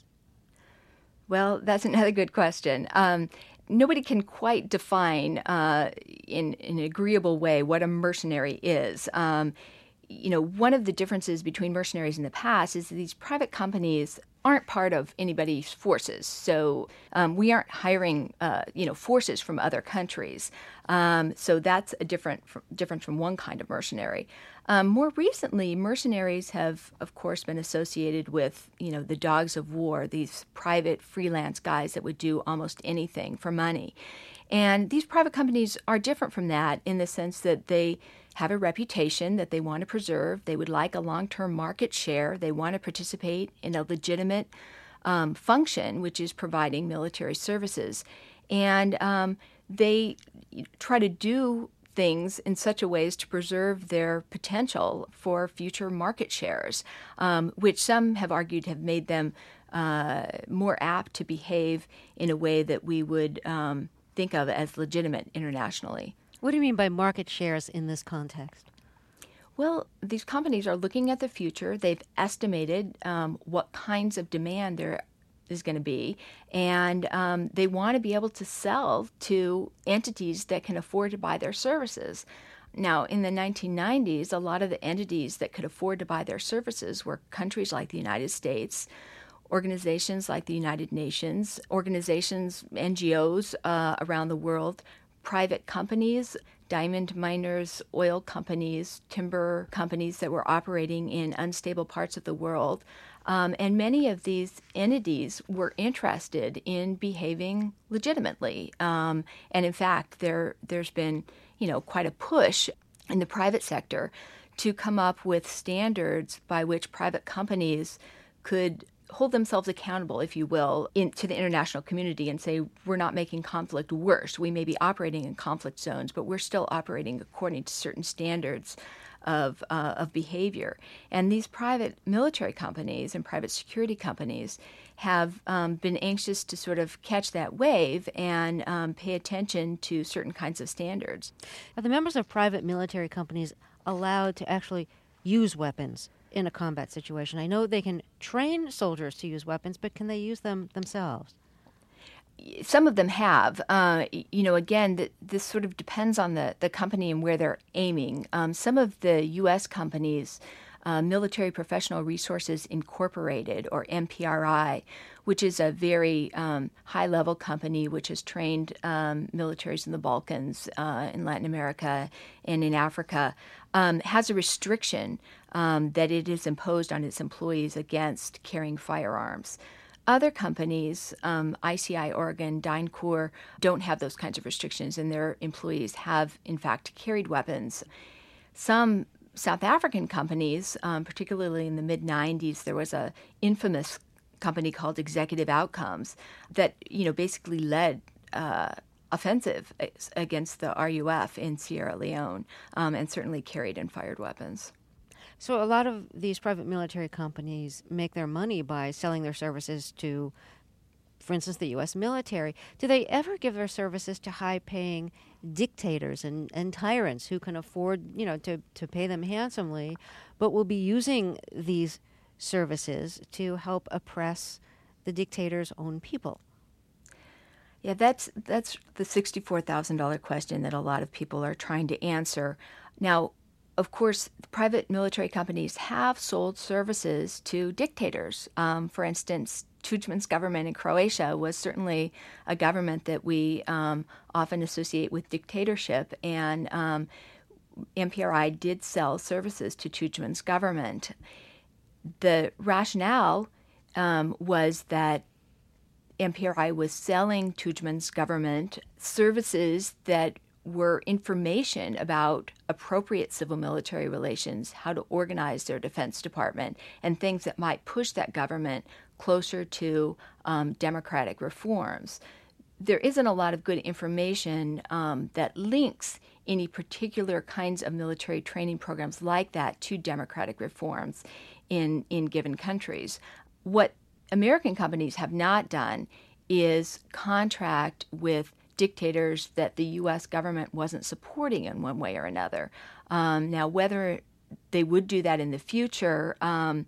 Well, that's another good question. Um, nobody can quite define uh, in, in an agreeable way what a mercenary is. Um, you know, one of the differences between mercenaries in the past is that these private companies aren't part of anybody's forces. So um, we aren't hiring, uh, you know, forces from other countries. Um, so that's a different different from one kind of mercenary. Um, more recently, mercenaries have, of course, been associated with, you know, the dogs of war, these private freelance guys that would do almost anything for money. And these private companies are different from that in the sense that they have a reputation that they want to preserve. They would like a long-term market share. They want to participate in a legitimate um, function, which is providing military services. And um, they try to do things in such a way as to preserve their potential for future market shares, um, which some have argued have made them uh, more apt to behave in a way that we would um, think of as legitimate internationally. What do you mean by market shares in this context? Well, these companies are looking at the future. They've estimated um, what kinds of demand there is going to be, and um, they want to be able to sell to entities that can afford to buy their services. Now, in the nineteen nineties, a lot of the entities that could afford to buy their services were countries like the United States, organizations like the United Nations, organizations, N G Os uh, around the world, private companies, diamond miners, oil companies, timber companies that were operating in unstable parts of the world. Um, and many of these entities were interested in behaving legitimately. Um, and in fact, there, there's been, you know, quite a push in the private sector to come up with standards by which private companies could hold themselves accountable, if you will, in, to the international community and say, we're not making conflict worse. We may be operating in conflict zones, but we're still operating according to certain standards of uh, of behavior. And these private military companies and private security companies have um, been anxious to sort of catch that wave and um, pay attention to certain kinds of standards. Are the members of private military companies allowed to actually use weapons in a combat situation? I know they can train soldiers to use weapons, but can they use them themselves? Some of them have. Uh, you know, again, the, this sort of depends on the, the company and where they're aiming. Um, some of the U S companies, uh, Military Professional Resources Incorporated, or M P R I, which is a very um, high-level company which has trained um, militaries in the Balkans, uh, in Latin America, and in Africa, um, has a restriction um, that it has imposed on its employees against carrying firearms. Other companies, um, I C I Oregon, DynCorp, don't have those kinds of restrictions, and their employees have, in fact, carried weapons. Some South African companies, um, particularly in the mid nineties, there was a infamous company called Executive Outcomes that, you know, basically led uh, offensive against the R U F in Sierra Leone, um, and certainly carried and fired weapons. So a lot of these private military companies make their money by selling their services to, for instance, the U S military. Do they ever give their services to high-paying dictators and, and tyrants who can afford, you know, to, to pay them handsomely, but will be using these services to help oppress the dictator's own people? Yeah, that's that's the sixty-four thousand dollars question that a lot of people are trying to answer. Now, of course, private military companies have sold services to dictators. Um, for instance, Tudjman's government in Croatia was certainly a government that we um, often associate with dictatorship, and um, M P R I did sell services to Tudjman's government. The rationale um, was that M P R I was selling Tudjman's government services that were information about appropriate civil-military relations, how to organize their Defense Department, and things that might push that government closer to um, democratic reforms. There isn't a lot of good information um, that links any particular kinds of military training programs like that to democratic reforms in, in given countries. What American companies have not done is contract with dictators that the U S government wasn't supporting in one way or another. Um, now, whether they would do that in the future, um,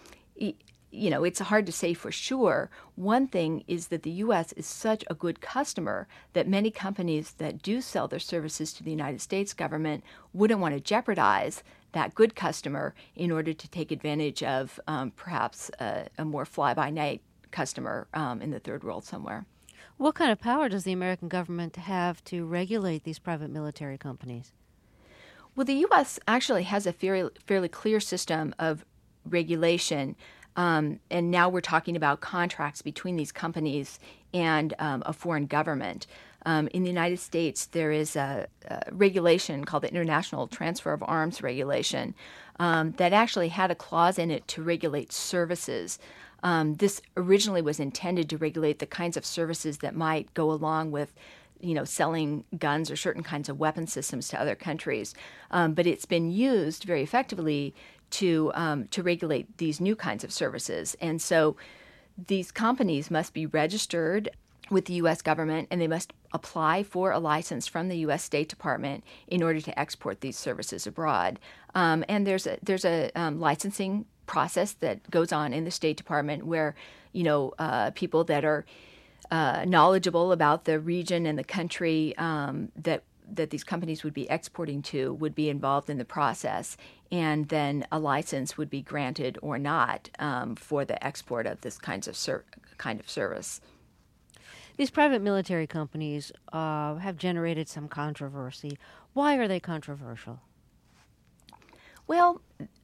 you know, it's hard to say for sure. One thing is that the U S is such a good customer that many companies that do sell their services to the United States government wouldn't want to jeopardize that good customer in order to take advantage of um, perhaps a, a more fly-by-night customer um, in the third world somewhere. What kind of power does the American government have to regulate these private military companies? Well, the U S actually has a fairly, fairly clear system of regulation, um, and now we're talking about contracts between these companies and um, a foreign government. Um, in the United States, there is a, a regulation called the International Transfer of Arms Regulation um, that actually had a clause in it to regulate services. Um, this originally was intended to regulate the kinds of services that might go along with, you know, selling guns or certain kinds of weapon systems to other countries. Um, but it's been used very effectively to um, to regulate these new kinds of services. And so these companies must be registered with the U S government, and they must apply for a license from the U S State Department in order to export these services abroad. Um, and there's a, there's a um, licensing process that goes on in the State Department where, you know, uh, people that are uh, knowledgeable about the region and the country um, that that these companies would be exporting to would be involved in the process, and then a license would be granted or not um, for the export of this kinds of ser- kind of service. These private military companies uh, have generated some controversy. Why are they controversial? Well,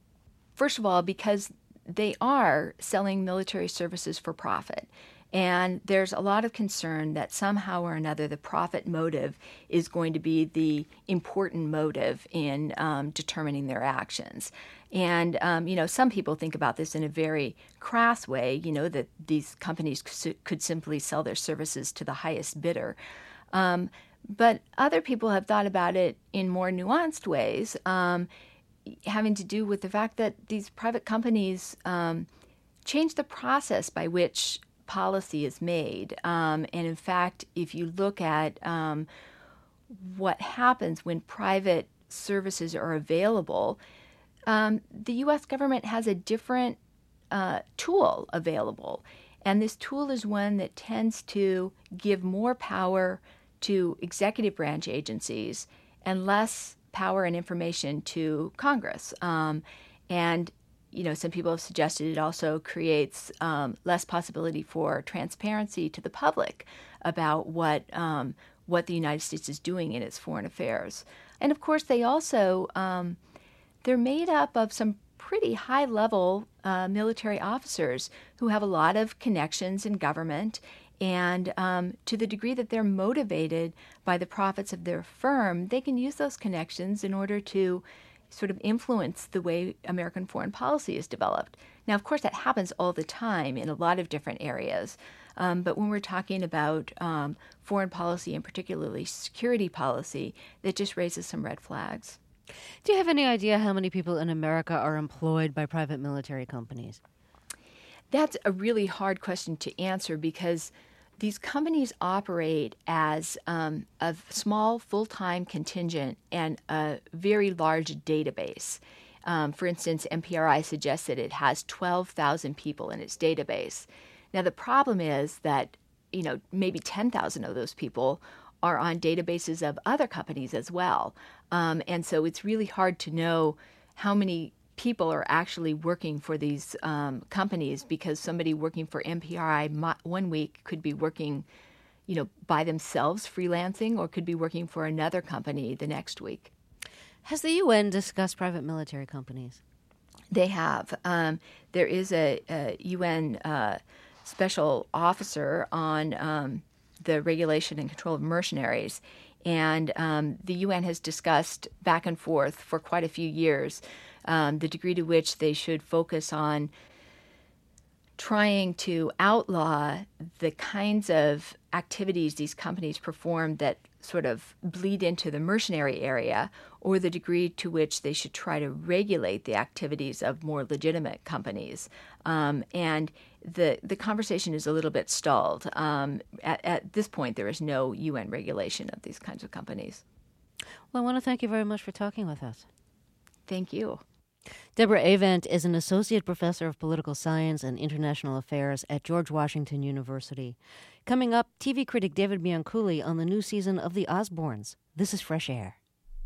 first of all, because they are selling military services for profit. And there's a lot of concern that somehow or another the profit motive is going to be the important motive in um, determining their actions. And, um, you know, some people think about this in a very crass way, you know, that these companies could simply sell their services to the highest bidder. Um, but other people have thought about it in more nuanced ways, um, having to do with the fact that these private companies um, change the process by which policy is made. Um, and in fact, if you look at um, what happens when private services are available, um, the U S government has a different uh, tool available. And this tool is one that tends to give more power to executive branch agencies and less power and information to Congress. Um, and You know, some people have suggested it also creates um, less possibility for transparency to the public about what um, what the United States is doing in its foreign affairs. And of course, they also um, they're made up of some pretty high-level uh, military officers who have a lot of connections in government. And um, to the degree that they're motivated by the profits of their firm, they can use those connections in order to sort of influence the way American foreign policy is developed. Now, of course, that happens all the time in a lot of different areas. Um, but when we're talking about um, foreign policy and particularly security policy, that just raises some red flags. Do you have any idea how many people in America are employed by private military companies? That's a really hard question to answer because these companies operate as um, a small full-time contingent and a very large database. Um, for instance, M P R I suggests that it has twelve thousand people in its database. Now, the problem is that, you know, maybe ten thousand of those people are on databases of other companies as well. Um, and so it's really hard to know how many people are actually working for these um, companies, because somebody working for N P R I one week could be working, you know, by themselves, freelancing, or could be working for another company the next week. Has the U N discussed private military companies? They have. Um, there is a, a U N uh, special officer on um, the regulation and control of mercenaries, and um, the U N has discussed back and forth for quite a few years um, the degree to which they should focus on trying to outlaw the kinds of activities these companies perform that sort of bleed into the mercenary area, or the degree to which they should try to regulate the activities of more legitimate companies. Um, and the the conversation is a little bit stalled. Um, at, at this point, there is no U N regulation of these kinds of companies. Well, I want to thank you very much for talking with us. Thank you. Deborah Avent is an associate professor of political science and international affairs at George Washington University. Coming up, T V critic David Bianculli on the new season of The Osbournes. This is Fresh Air.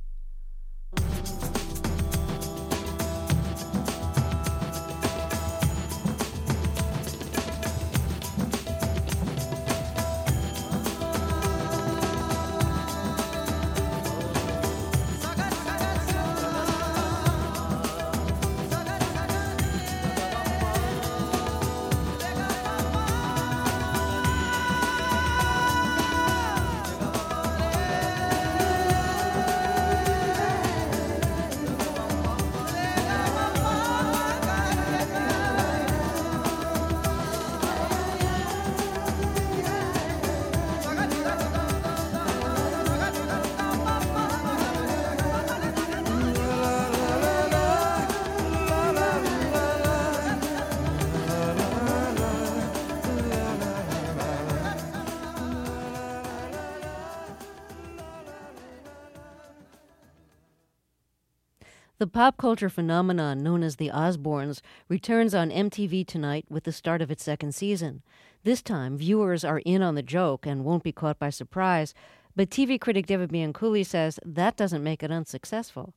The pop culture phenomenon known as The Osbournes returns on M T V tonight with the start of its second season. This time, viewers are in on the joke and won't be caught by surprise, but T V critic David Bianculli says that doesn't make it unsuccessful.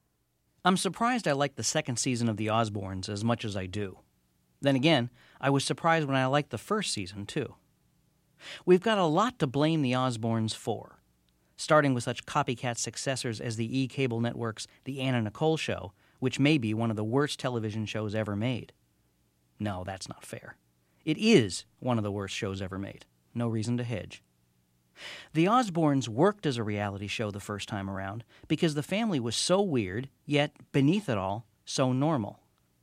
I'm surprised I like the second season of The Osbournes as much as I do. Then again, I was surprised when I liked the first season, too. We've got a lot to blame The Osbournes for, starting with such copycat successors as the E! Cable Network's The Anna Nicole Show, which may be one of the worst television shows ever made. No, that's not fair. It is one of the worst shows ever made. No reason to hedge. The Osbournes worked as a reality show the first time around because the family was so weird, yet, beneath it all, so normal.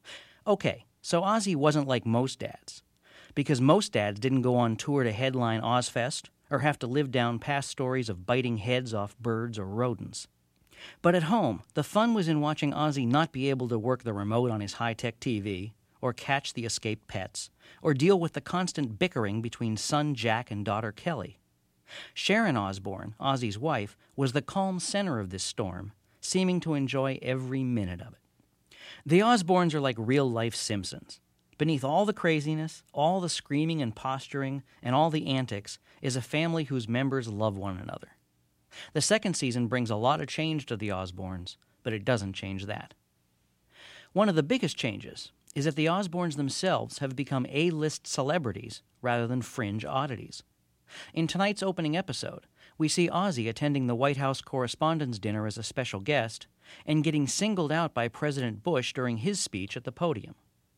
Okay, so Ozzy wasn't like most dads, because most dads didn't go on tour to headline Ozfest or have to live down past stories of biting heads off birds or rodents. But at home, the fun was in watching Ozzy not be able to work the remote on his high-tech T V, or catch the escaped pets, or deal with the constant bickering between son Jack and daughter Kelly. Sharon Osbourne, Ozzy's wife, was the calm center of this storm, seeming to enjoy every minute of it. The Osbournes are like real-life Simpsons. Beneath all the craziness, all the screaming and posturing, and all the antics is a family whose members love one another. The second season brings a lot of change to the Osbournes, but it doesn't change that. One of the biggest changes is that the Osbournes themselves have become A-list celebrities rather than fringe oddities. In tonight's opening episode, we see Ozzy attending the White House Correspondents' Dinner as a special guest and getting singled out by President Bush during his speech at the podium.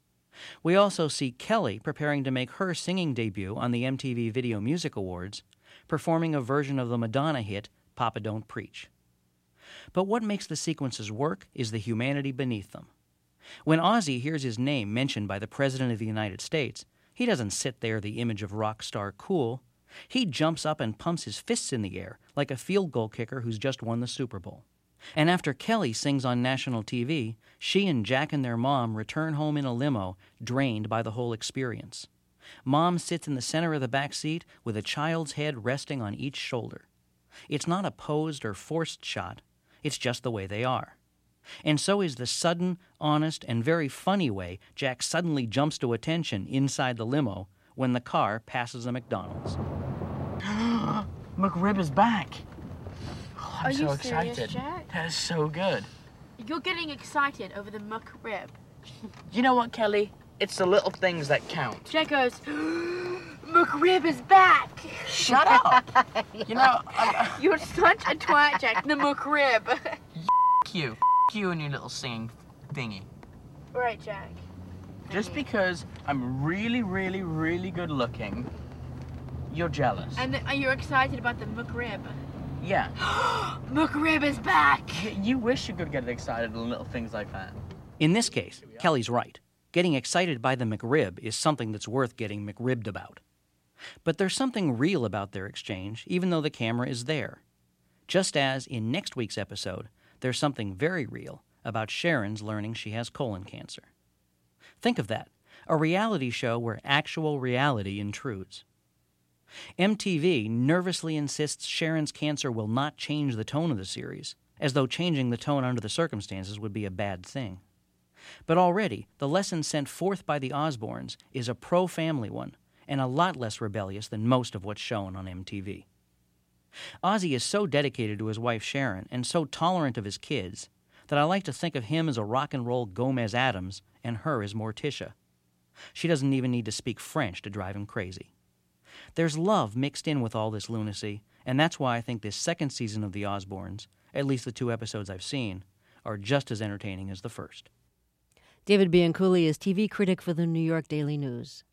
We also see Kelly preparing to make her singing debut on the M T V Video Music Awards, performing a version of the Madonna hit, Papa Don't Preach. But what makes the sequences work is the humanity beneath them. When Ozzy hears his name mentioned by the President of the United States, he doesn't sit there the image of rock star cool. He jumps up and pumps his fists in the air like a field goal kicker who's just won the Super Bowl. And after Kelly sings on national T V, she and Jack and their mom return home in a limo, drained by the whole experience. Mom sits in the center of the back seat with a child's head resting on each shoulder. It's not a posed or forced shot. It's just the way they are. And so is the sudden, honest, and very funny way Jack suddenly jumps to attention inside the limo when the car passes a McDonald's. McRib is back. Oh, I'm Are so you excited. serious, Jack? That is so good. You're getting excited over the McRib. You know what, Kelly? It's the little things that count. Jack goes, McRib is back. Shut up. You know, I, You're such a twat, Jack. The McRib. F you. F you and your little singing thingy. Right, Jack. Just because I'm really, really, really good looking, you're jealous. And the, are you excited about the McRib? Yeah. McRib is back. Y- you wish you could get excited at little things like that. In this case, Kelly's right. Getting excited by the McRib is something that's worth getting McRibbed about. But there's something real about their exchange, even though the camera is there. Just as, in next week's episode, there's something very real about Sharon's learning she has colon cancer. Think of that, a reality show where actual reality intrudes. M T V nervously insists Sharon's cancer will not change the tone of the series, as though changing the tone under the circumstances would be a bad thing. But already, the lesson sent forth by the Osbournes is a pro-family one, and a lot less rebellious than most of what's shown on M T V. Ozzy is so dedicated to his wife Sharon and so tolerant of his kids that I like to think of him as a rock and roll Gomez Addams and her as Morticia. She doesn't even need to speak French to drive him crazy. There's love mixed in with all this lunacy, and that's why I think this second season of The Osbournes, at least the two episodes I've seen, are just as entertaining as the first. David Bianculli is T V critic for the New York Daily News.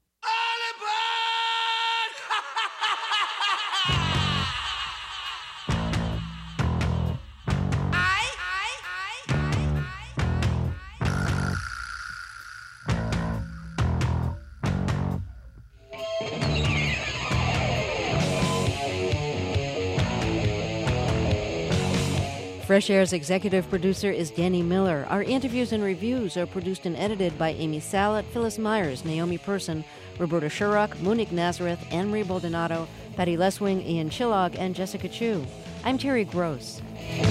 Fresh Air's executive producer is Danny Miller. Our interviews and reviews are produced and edited by Amy Salat, Phyllis Myers, Naomi Person, Roberta Shurrock, Monique Nazareth, Anne-Marie Baldonado, Patty Leswing, Ian Chillog, and Jessica Chu. I'm Terry Gross.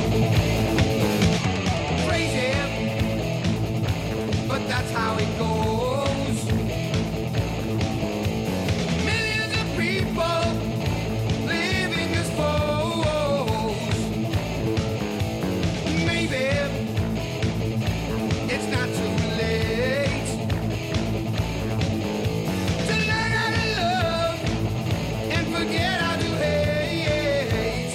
Crazy, but that's how it goes. Millions of people living as foes. Maybe it's not too late to learn how to love and forget how to hate.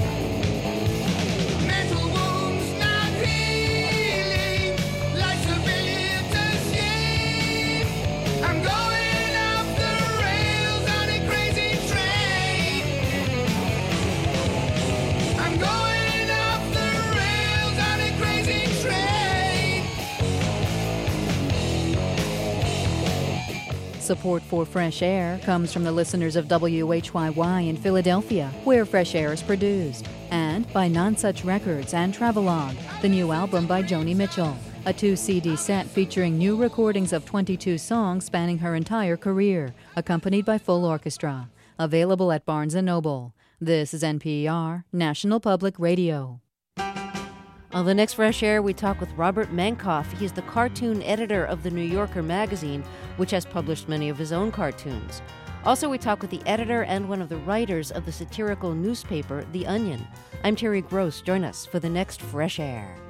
Mental wounds not healing, life's a bitter shame. I'm going off the rails on a crazy train. I'm going off the rails on a crazy train. Support for Fresh Air comes from the listeners of W H Y Y in Philadelphia, where Fresh Air is produced, and by Nonsuch Records and Travelogue, the new album by Joni Mitchell, a two C D set featuring new recordings of twenty-two songs spanning her entire career, accompanied by full orchestra. Available at Barnes and Noble. This is N P R, National Public Radio. On the next Fresh Air, we talk with Robert Mankoff. He's the cartoon editor of The New Yorker magazine, which has published many of his own cartoons. Also, we talk with the editor and one of the writers of the satirical newspaper, The Onion. I'm Terry Gross. Join us for the next Fresh Air.